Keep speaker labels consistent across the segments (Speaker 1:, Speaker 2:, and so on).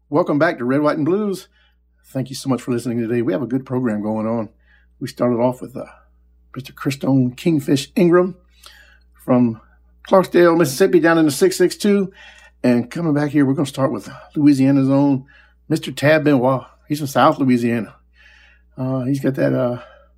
Speaker 1: Welcome back to Red, White, and Blues. Thank you so much for listening today. We have a good program going on. We started off with Mr. Christone Kingfish Ingram from Clarksdale, Mississippi, down in the 662. And coming back here, we're going to start with Louisiana's own Mr. Tab Benoit. He's from South Louisiana. He's got that,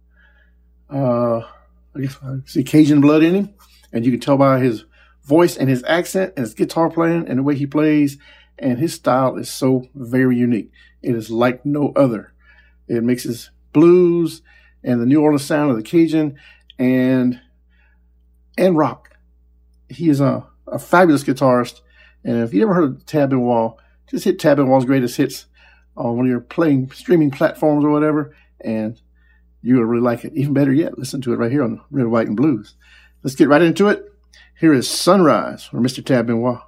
Speaker 1: I guess, Cajun blood in him. And you can tell by his voice and his accent and his guitar playing and the way he plays. And his style is so very unique. It is like no other. It mixes blues and the New Orleans sound of the Cajun and rock. He is a fabulous guitarist. And if you ever heard of Tab Benoit, just hit Tab Benoit's Greatest Hits on one of your streaming platforms or whatever, and you're going to really like it. Even better yet, listen to it right here on Red, White, and Blues. Let's get right into it. Here is Sunrise from Mr. Tab Benoit.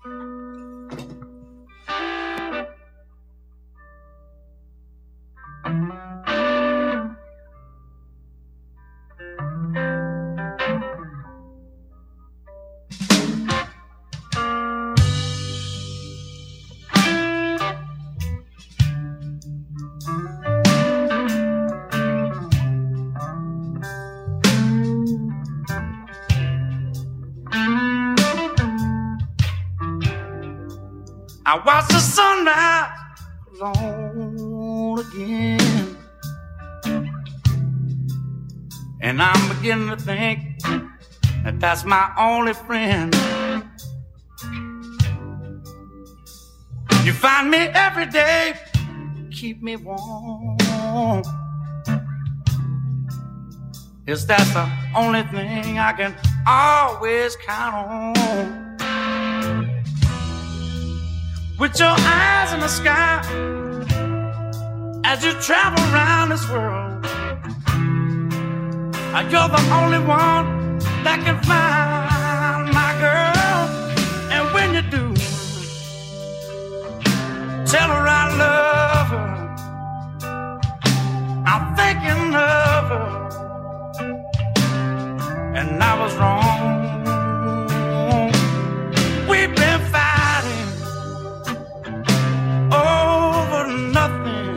Speaker 2: I watch the sunrise alone again, and I'm beginning to think that that's my only friend. You find me every day, keep me warm. Yes, that's the only thing I can always count on. With your eyes in the sky, as you travel around this world, you're the only one that can find my girl. And when you do, tell her I love her. I'm thinking of her, and I was wrong. We've been fighting over nothing.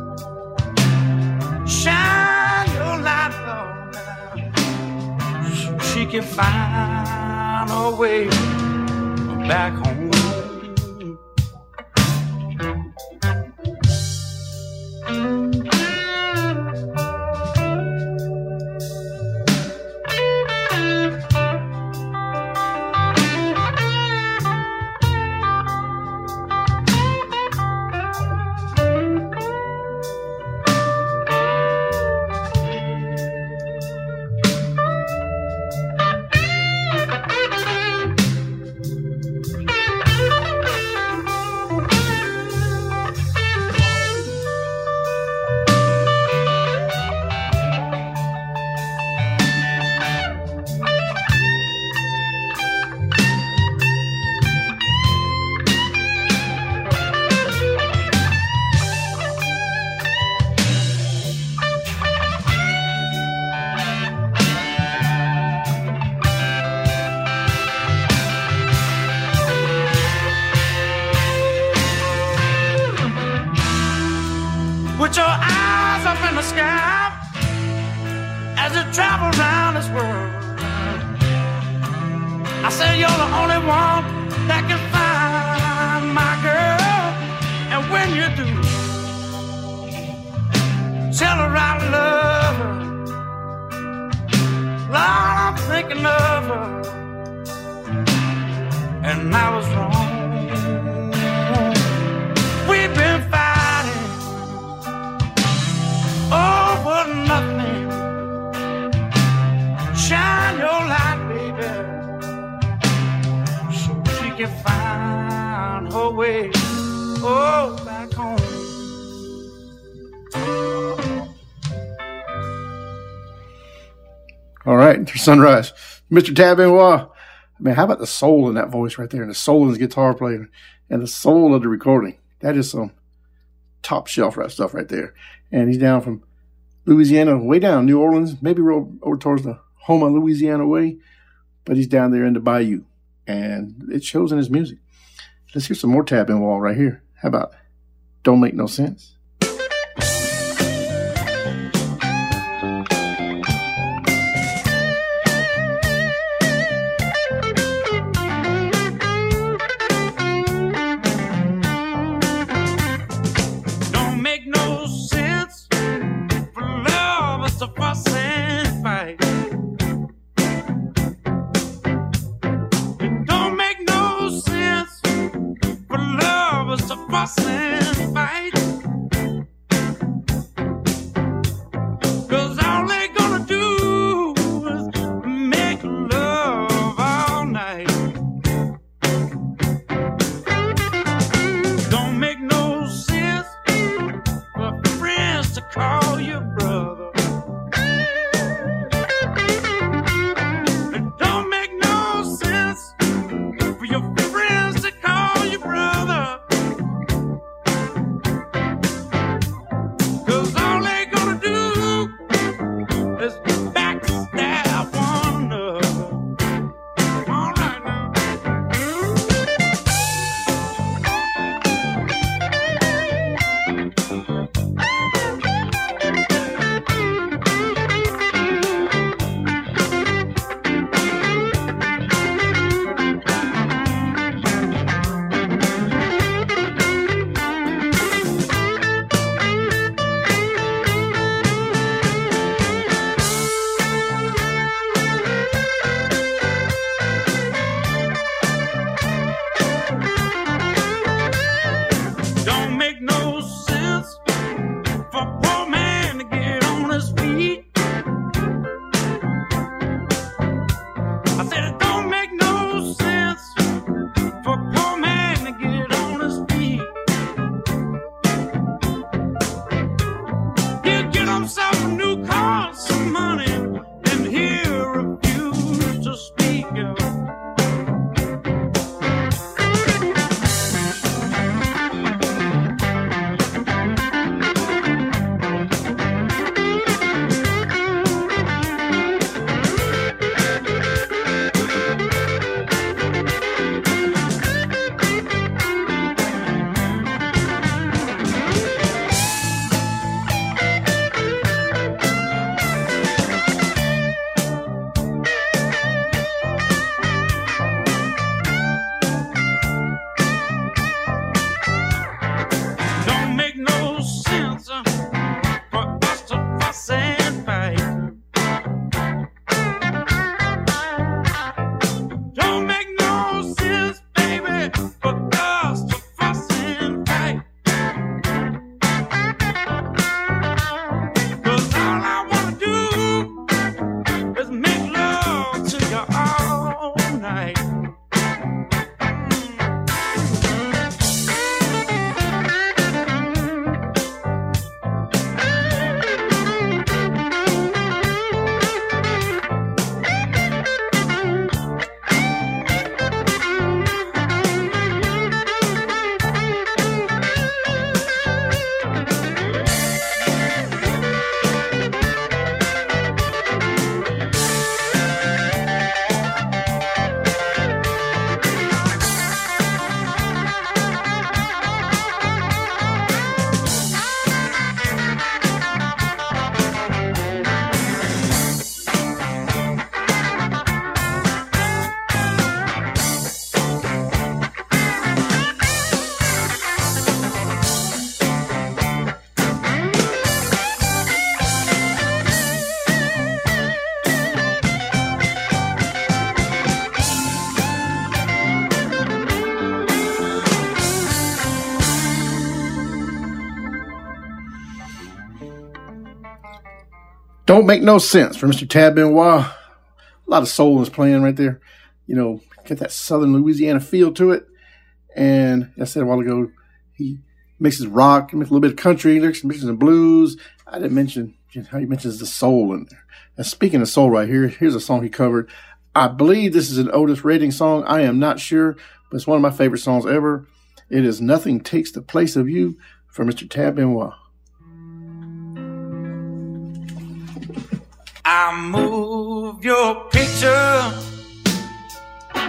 Speaker 2: Shine your light on now. She can find her way back home. Put your eyes up in the sky as you travel around this world. I say you're the only one that can find my girl. And when you do, tell her I love her. Lord, I'm thinking of her, and I was wrong. We've been fighting over nothing. Shine your light, baby, so she can find her way, back home.
Speaker 1: All right, Sunrise, Mr. Tab Benoit. Man, how about the soul in that voice right there, and the soul in his guitar playing, and the soul of the recording? That is some top shelf stuff right there. And he's down from Louisiana, way down New Orleans, maybe over towards the Houma, Louisiana way, but he's down there in the bayou, and it shows in his music. Let's hear some more Tab Benoit right here. How about Don't Make No Sense.
Speaker 2: Don't make no sense for lovers to fuss and fight. It don't make no sense for lovers to fuss and fight. 'Cause all they gonna do is make love all night. Don't make no sense for friends to call you brother. It don't make no sense for your friends to call you brother. 'Cause all they gonna do is backstab one another. All right now. Don't make no sense for a poor man to get on his feet. I said it don't make no sense for a poor man to get on his feet. He'll get himself a new car, some money, and he'll refuse to speak of it. Don't make no sense for us to fuss and fight. Don't make no sense, baby, for us to fuss and fight. 'Cause all I wanna do is make love to you all night.
Speaker 1: Don't Make No Sense from Mr. Tab Benoit. A lot of soul is playing right there. You know, get that southern Louisiana feel to it. And as I said a while ago, he mixes rock, mixes a little bit of country, mixes some blues. I didn't mention how he mentions the soul in there. And speaking of soul right here, here's a song he covered. I believe this is an Otis Redding song. I am not sure, but it's one of my favorite songs ever. It is Nothing Takes the Place of You from Mr. Tab Benoit.
Speaker 2: I move your picture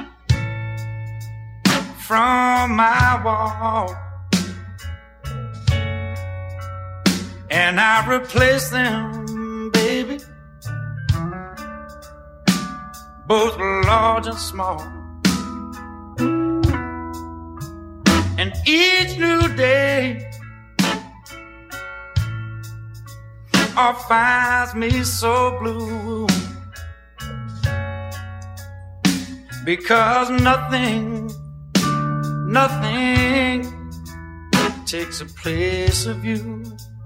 Speaker 2: from my wall. and I replace them, baby, both large and small. And each new day finds me so blue, because nothing takes the place of you.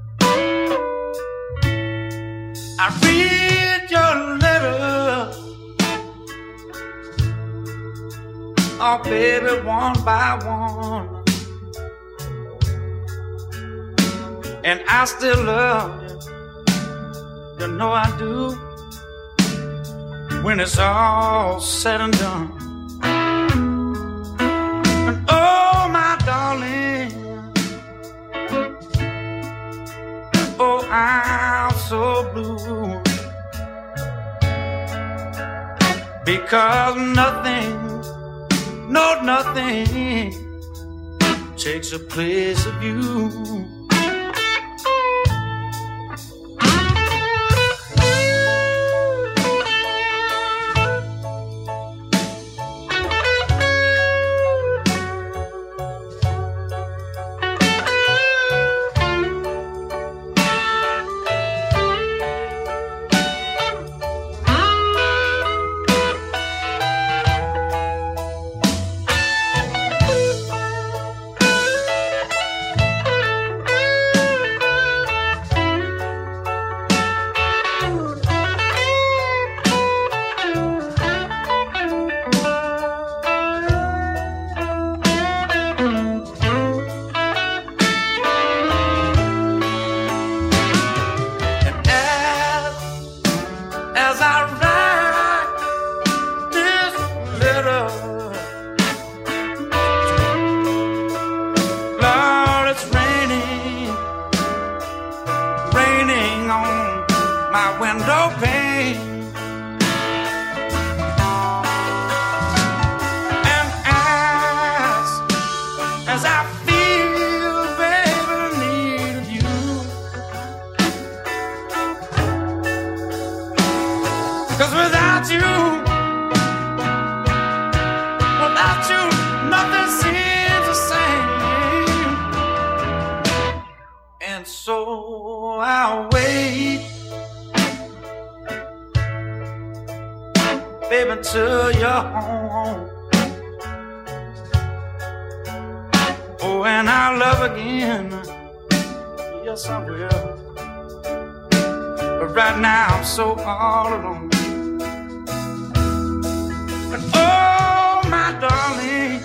Speaker 2: I read your letter, oh baby, one by one, and I still love you, you know I do, when it's all said and done. And oh my darling, oh I'm so blue, because nothing takes the place of you. Till you're home, oh, and I'll love again, yes I will, but right now I'm so all alone. But oh my darling,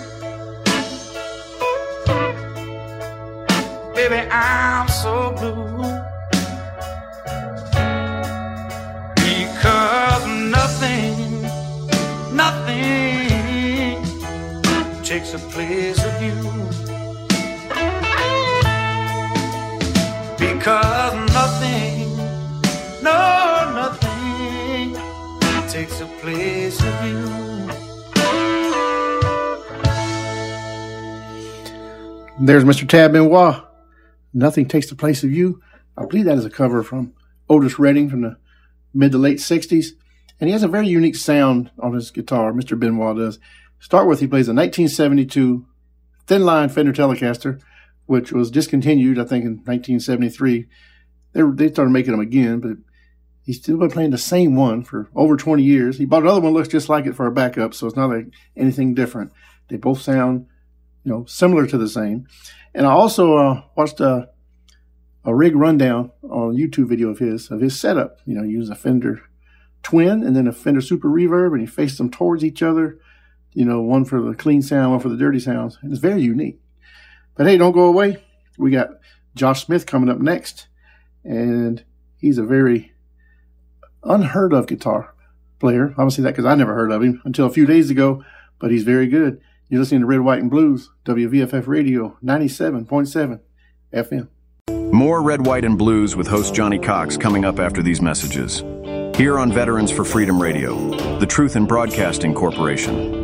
Speaker 2: baby I'm so blue, because nothing takes the place of you, because nothing takes the place of you.
Speaker 1: There's Mr. Tab Benoit. Nothing Takes the Place of You. I believe that is a cover from Otis Redding from the mid to late 60s. And he has a very unique sound on his guitar, Mr. Benoit does. Start with, he plays a 1972 thin line Fender Telecaster, which was discontinued, I think, in 1973. They started making them again, but he's still been playing the same one for over 20 years. He bought another one that looks just like it for a backup, so it's not like anything different. They both sound, similar to the same. And I also watched a rig rundown on a YouTube video of his setup. He used a Fender Twin and then a Fender Super Reverb, and he faced them towards each other. One for the clean sound, one for the dirty sounds. And it's very unique. But hey, don't go away. We got Josh Smith coming up next. And he's a very unheard of guitar player. I'm going to say that because I never heard of him until a few days ago. But he's very good. You're listening to Red, White, and Blues, WVFF Radio, 97.7 FM.
Speaker 3: More Red, White, and Blues with host Johnny Cox coming up after these messages. Here on Veterans for Freedom Radio, the Truth in Broadcasting Corporation.